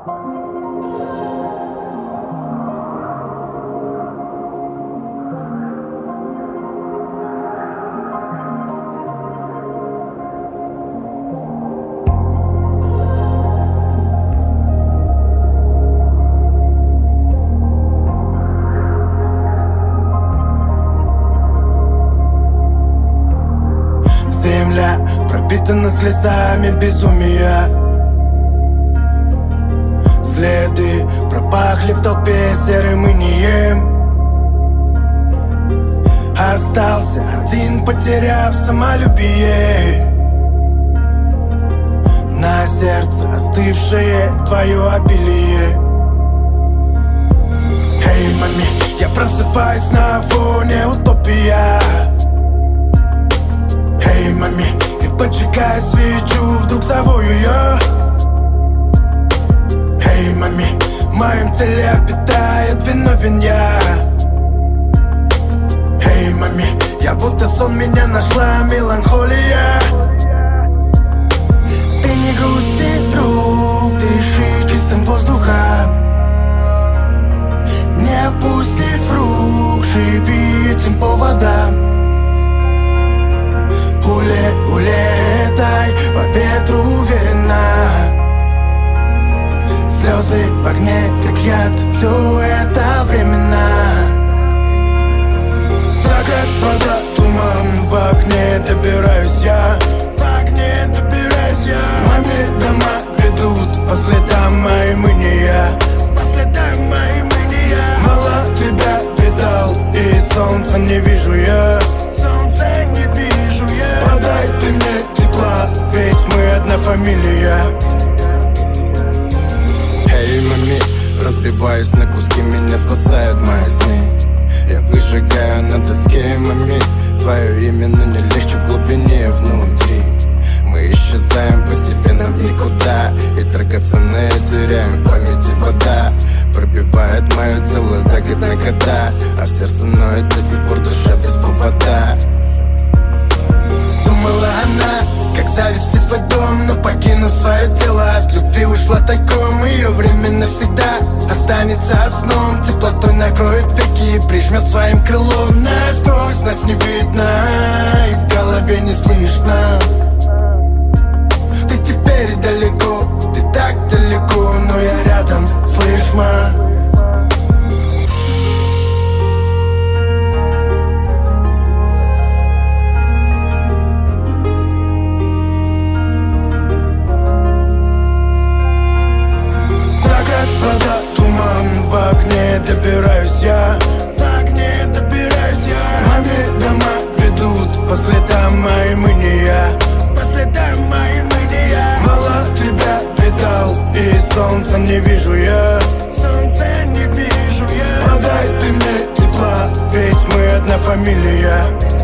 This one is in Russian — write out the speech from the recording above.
Земля пропитана слезами безумия. Следы пропахли в толпе серым инеем. Остался один, потеряв самолюбие. На сердце остывшее твое обилие. Эй, мами, я просыпаюсь на фоне утопия. Эй, мами, и поджигая свечу, вдруг зову ее. Эй, мами, в моем теле обитает виновен я. Эй, мами, я будто сон, меня нашла меланхолия. Ты не грусти, друг, дыши чистым воздухом. Не опустив рук, живи этим поводом. Улетай по ветру уверенно. Слезы в огне, как яд, все это временно. Так как вода, туман, в окне добираюсь я. Маме дома ведут по следам моим иния. Мало тебя видал, и солнца не вижу я. Подай ты мне тепла, ведь мы одна фамилия. Эй, мами, разбиваясь на куски, меня спасают мои сны. Я выжигаю на доске, мами, твое имя, но не легче в глубине внутри. Мы исчезаем постепенно в никуда, и драгоценное теряем в памяти вода. Пробивает мое тело за год на года, а в сердце ноет до сих пор душа без повода. Думала она, как завести свой дом, но покинув свое тело, от любви ушла тайком. Ее время навсегда останется сном, теплотой накроет веки и прижмет своим крылом. Насквозь нас не видно, и в голове не слышно. Ты теперь далеко, ты так далеко, но я рядом, слышь, ма. Вода, туман, в окне добираюсь я. Маме дома ведут по следам моим иния. Мало тебя видал, и солнца не вижу я. Подай ты мне тепла, ведь мы одна фамилия.